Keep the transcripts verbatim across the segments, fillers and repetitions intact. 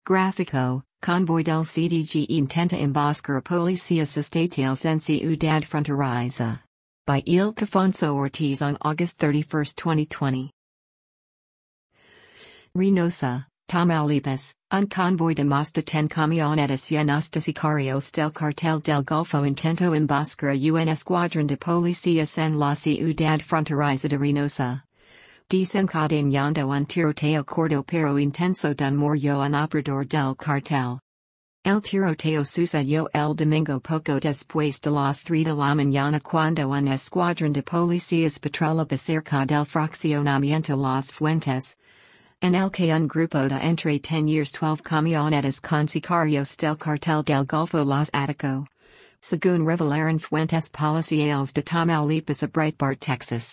Gráfico, Convoy del C D G intenta emboscar a Policías Estatales en Ciudad Fronteriza. By Ildefonso Ortiz on August thirty-first, twenty twenty. Reynosa, Tamaulipas, un convoy de más de ten camionetas llenas de sicarios del Cartel del Golfo intentó emboscar a un escuadrón de policías en la ciudad fronteriza de Reynosa. Desencadenando un tiroteo corto pero intenso d'un murió un operador del cartel. El tiroteo sucedió el domingo poco después de las tres de la mañana cuando un escuadrón de policías patrullaba cerca del fraccionamiento Las Fuentes, en el que un grupo de entre ten y doce camionetas con sicarios del Cartel del Golfo los atacó. Según revelaron fuentes policiales de Tamaulipas a Breitbart, Texas.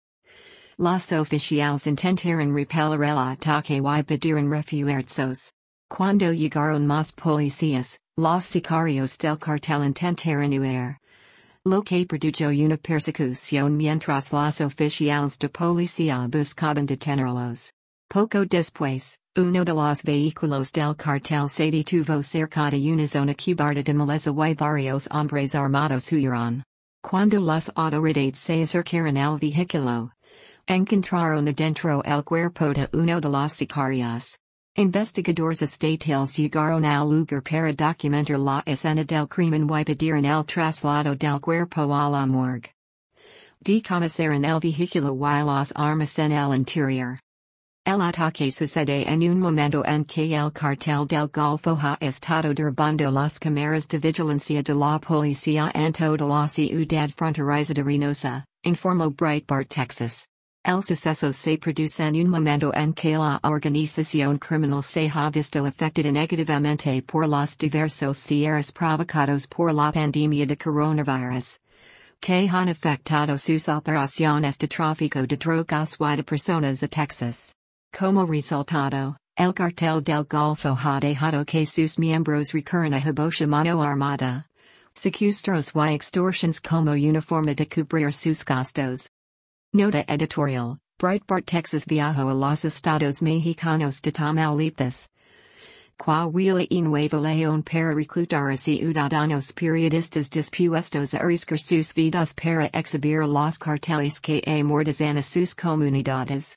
Los oficiales intentaron repeler el ataque y pidieron refuerzos. Cuando llegaron más policías, los sicarios del cartel intentaron huir. Lo que produjo una persecución mientras los oficiales de policía buscaban detenerlos. Poco después, uno de los vehículos del cartel se detuvo cerca de una zona cubierta de maleza y varios hombres armados huyeron. Cuando las autoridades se acercaron al vehículo, encontraron adentro el cuerpo de uno de los sicarios. Investigadores estatales llegaron al lugar para documentar la escena del crimen y pidieron el traslado del cuerpo a la morgue. Decomisaron el vehículo y las armas en el interior. El ataque sucede en un momento en que el cartel del Golfo ha estado derribando las cámaras de vigilancia de la policía en toda la ciudad fronteriza de Reynosa, informó Breitbart, Texas. El suceso se produce en un momento en que la organización criminal se ha visto afectada negativamente por los diversos cierres provocados por la pandemia de coronavirus, que han afectado sus operaciones de tráfico de drogas y de personas a Texas. Como resultado, el cartel del Golfo ha dejado que sus miembros recurran a hibocha mano armada, secuestros y extorsiones como una forma de cubrir sus gastos. Nota editorial: Breitbart, Texas viajó a los estados mexicanos de Tamaulipas. Coahuila y Nuevo León para reclutar a ciudadanos periodistas dispuestos a arriesgar sus vidas para exhibir a los carteles que amordazan a sus comunidades.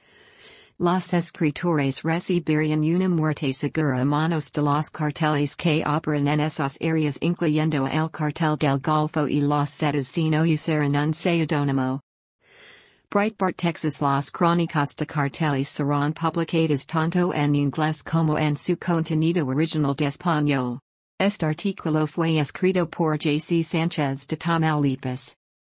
Los escritores recibirían una muerte segura a manos de los carteles que operan en esas áreas, incluyendo el Cartel del Golfo y los Zetas, si no usaran un seudónimo. Breitbart, Texas. Las crónicas de carteles serán publicadas tanto en inglés como en su contenido original de español. Este artículo fue escrito por J C Sánchez de Tamaulipas.